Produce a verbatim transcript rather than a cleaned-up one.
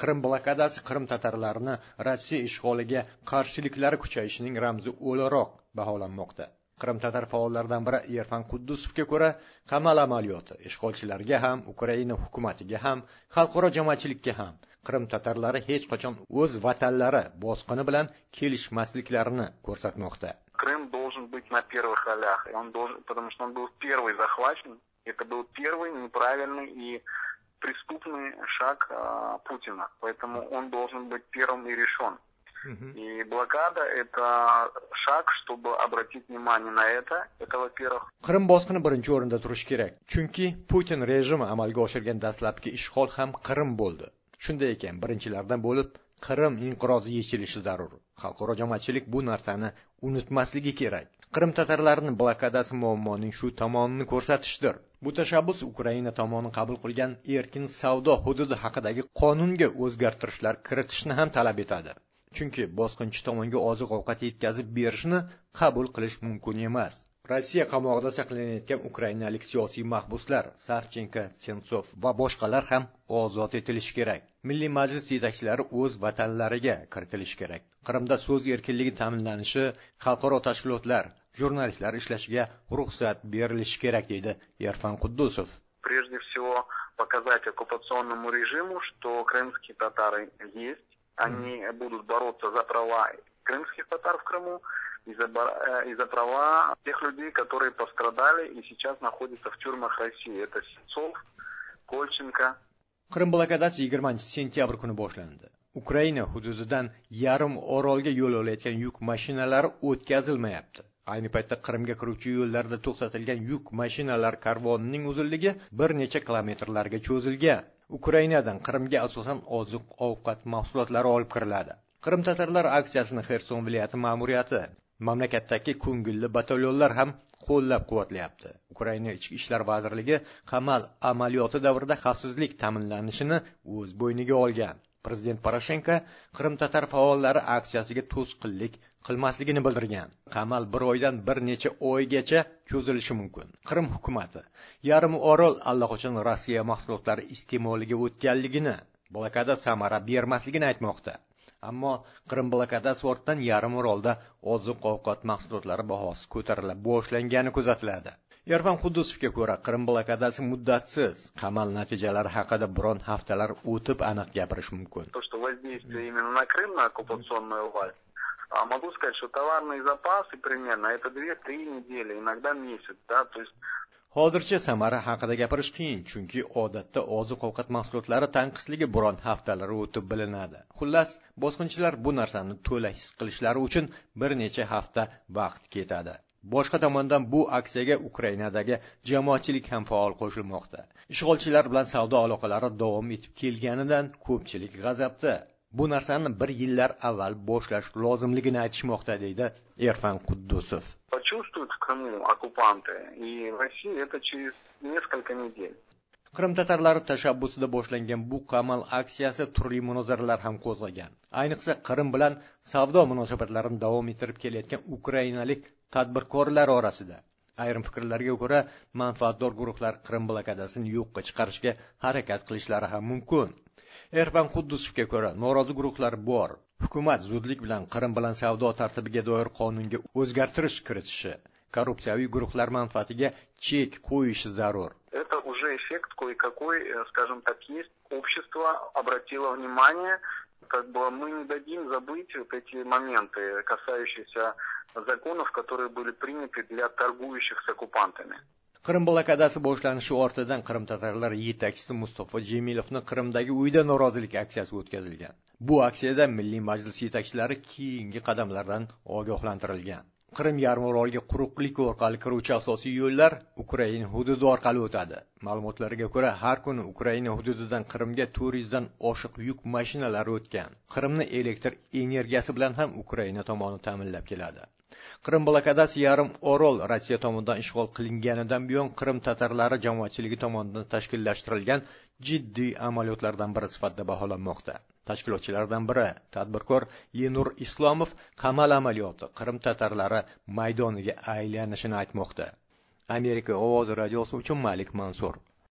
Qrim blokadasi Qrim tatarlarini Rossiya ishg'oliga qarshiliklari kuchayishining ramzi o'laroq baholanmoqda. Qrim tatar faollaridan biri Erfan Quddusovga ko'ra, qamal amaliyoti ishg'olchilarga ham, Ukraina hukumatiga ham, xalqaro jamoatchilikka ham Qrim tatarlari hech qachon o'z vatanlari bosqini bilan kelishmasliklarini ko'rsatmoqda. Крым должен быть на первых ролях, и он должен, потому что он был первый захвачен. Это был первый неправильный и преступный шаг а, Путина, поэтому он должен быть первым и решен. Uh-huh. И блокада — это шаг, чтобы обратить внимание на это. Это, во-первых. Qrim bosqini birinchi o'rinda turishi kerak. Chunki Putin rejimi amalga oshirgan dastlabki ishg'ol ham Qrim bo'ldi. Shunday ekan, birinchilardan bo'lib Qrim inqirozi yechilishi zarur. Xalqaro jamoatchilik bu narsani unutmasligi kerak. Qrim tatarlarining blokadasi muammoning shu tomonini ko'rsatishdir. Bu tashabbus Ukraina tomoni qabul qilgan erkin savdo hududi haqidagi qonunga o'zgartirishlar kiritishni ham talab etadi. Chunki bosqinchi tomonga oziq-ovqat yetkazib berishni qabul qilish mumkin emas. Rossiya qamoqda saqlanayotgan ukrainalik siyosiy mahbuslar Savchenko, Sentsov va boshqalar ham ozod etilishi kerak. Milliy majlis yetakchilari o'z vatanlariga kiritilishi kerak. Qrimda so'z erkinligi ta'minlanishi, xalqaro tashkilotlar, jurnalistlar ishlashiga ruxsat berilishi kerak deydi Erfan Quddusov. Прежде всего показать оккупационному режиму, что крымские татары есть. Они будут бороться за права крымских татар в Крыму и за, и за права тех людей, которые пострадали и сейчас находятся в тюрьмах России. Это Сенцов, Kolchenko. Qrim blokadasi yigirmanchi sentyabr kuni boshlandi. Ukraina hududidan yarim orolga yo'l olayotgan yuk mashinalari o'tkazilmayapti. Ayni paytda Qrimga kiruvchi yo'llarda to'xtatilgan yuk mashinalar karvonining uzunligi bir necha kilometrlarga cho'zilgan. Ukrainadan Qrimga asosan oziq-ovqat mahsulotlari olib kiriladi. Qrim tatarlar aksiyasini Xerson viloyati ma'muriyati, mamlakatdagi ko'ngilli batalyonlar ham qo'llab-quvvatlayapti. Ukraina ichki ishlar vazirligi qamal amaliyoti davrida xavfsizlik ta'minlanishini o'z bo'yniga olgan. Prezident Poroshenko Qrim tatar faollari aksiyasiga to'sqinlik qilmasligini bildirgan. Qamal bir oydan bir necha oygacha cho'zilishi mumkin. Qrim hukumati yarim orol allaqachon Rossiya mahsulotlari iste'moliga o'tganligini, blokada samara bermasligini aytmoqda. Ammo Qrim blokadasi ortidan yarim orolda oziq-ovqat mahsulotlari bahosi ko'tarila boshlangani kuzatiladi. Erfan Quddusovga ko'ra, Qrim blokadasi muddatsiz. Qamal natijalari haqida biron haftalar o'tib aniq gapirish mumkin. То, что воздействие именно на Крым, на оккупационную власть, могу сказать, что товарные запасы примерно это две-три недели, иногда месяц, да, то есть Hozircha samara haqida gapirish qiyin, chunki odatda oziq-ovqat mahsulotlari tanqisligi biron haftalar o'tib bilinadi. Xullas, bosqinchilar bu narsani to'la his qilishlari uchun bir necha hafta vaqt ketadi. Boshqa tomondan bu aksiyaga Ukrainadagi jamoatchilik ham faol qo'shilmoqda. Ishg'olchilar bilan savdo aloqalari davom etib kelganidan ko'pchilik g'azabda. Bu narsani bir yillar avval boshlash lozimligini aytishmoqda deydi Erfan Quddusov. Почувствуют в Крыму оккупанты, и в России это через несколько недель. Qrim tatarlari tashabbusida boshlangan bu qamal aksiyasi turli munozaralar ham qo'zg'agan. Ayniqsa Qrim bilan savdo munosabatlarini davom ettirib kelayotgan ukrainalik tadbirkorlar orasida. Ayrim fikrlarga ko'ra, manfaatdor guruhlar Qrim blokadasini yo'qqa chiqarishga harakat qilishlari ham mumkin. Erfan Quddusovga ko'ra, norozi guruhlar bor. Hukumat zudlik bilan Qrim bilan savdo tartibiga doir qonunga o'zgartirish kiritishi, korrupsiyaviy guruhlar manfaatiga chek qo'yishi zarur. Это уже эффект кое-какой, скажем так, есть. Общество обратило внимание, как бы мы не дадим забыть вот эти моменты, касающиеся законов, которые были приняты для торгующих с оккупантами. Qrim blokadasi boshlanishi ortidan Qrim tatarlari yetakchisi Mustafa Jemilovni Qrimdagi uyda norozilik aksiyasi o'tkazilgan. Bu aksiyada Milliy majlis yetakchilari keyingi qadamlardan ogohlantirilgan. Qrim yarimoroliga quruqlik orqali kiruvchi asosiy yo'llar Ukraina hududi orqali o'tadi. Ma'lumotlarga ko'ra, har kuni Ukraina hududidan Qrimga to'rt yuz dan oshiq yuk mashinalari o'tgan. Qrimni elektr energiyasi bilan ham Ukraina tomoni ta'minlab keladi. Qrim blokadasi yarim orol Rossiya tomonidan ishg'ol qilinganidan buyon Qrim tatarlari jamoatchiligi tomonidan tashkillashtirilgan jiddiy amaliyotlardan biri sifatida baholanmoqda. Tashkilotchilardan biri, tadbirkor Lenur Islomov, qamal amaliyoti Qrim tatarlari maydoniga aylanishini aytmoqda. Amerika ovozi radiosi uchun Malik Mansur.